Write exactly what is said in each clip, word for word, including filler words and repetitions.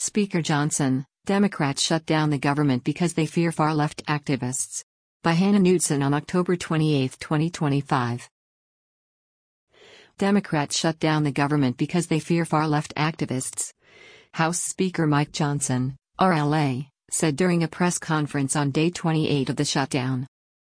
Speaker Johnson, Democrats shut down the government because they fear far-left activists. By Hannah Knudsen on October twenty-eighth, twenty twenty-five. Democrats shut down the government because they fear far-left activists. House Speaker Mike Johnson, R L A, said during a press conference on day twenty-eight of the shutdown.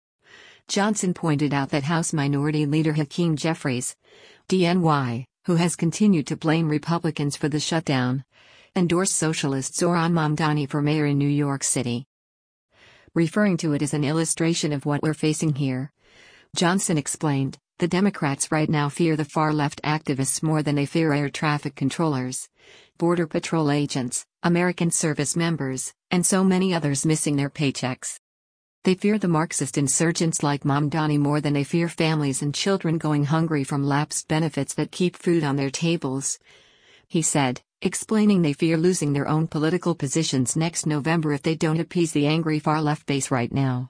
Johnson pointed out that House Minority Leader Hakeem Jeffries, D N Y, who has continued to blame Republicans for the shutdown, endorsed socialist Zohran Mamdani for mayor in New York City. Referring to it as an illustration of what we're facing here, Johnson explained, the Democrats right now fear the far-left activists more than they fear air traffic controllers, Border Patrol agents, American service members, and so many others missing their paychecks. They fear the Marxist insurgents like Mamdani more than they fear families and children going hungry from lapsed benefits that keep food on their tables, he said, explaining they fear losing their own political positions next November if they don't appease the angry far-left base right now.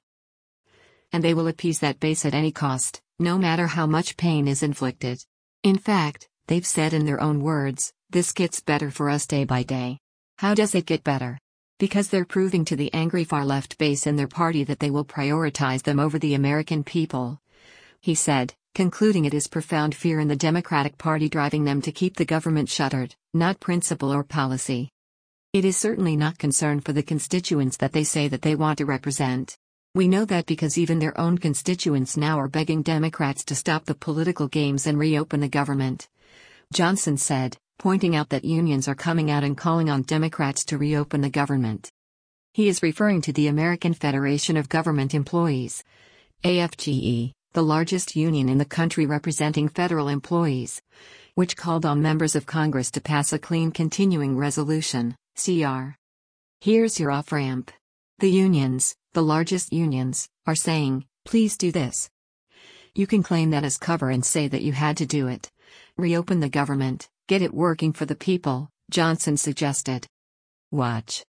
And they will appease that base at any cost, no matter how much pain is inflicted. In fact, they've said in their own words, this gets better for us day by day. How does it get better? Because they're proving to the angry far-left base in their party that they will prioritize them over the American people, he said, concluding it is profound fear in the Democratic Party driving them to keep the government shuttered, not principle or policy. It is certainly not concern for the constituents that they say that they want to represent. We know that because even their own constituents now are begging Democrats to stop the political games and reopen the government, Johnson said, pointing out that unions are coming out and calling on Democrats to reopen the government. He is referring to the American Federation of Government Employees, A F G E, the largest union in the country representing federal employees, which called on members of Congress to pass a clean continuing resolution, C R. Here's your off-ramp. The unions, the largest unions, are saying, please do this. You can claim that as cover and say that you had to do it. Reopen the government, get it working for the people, Johnson suggested. Watch.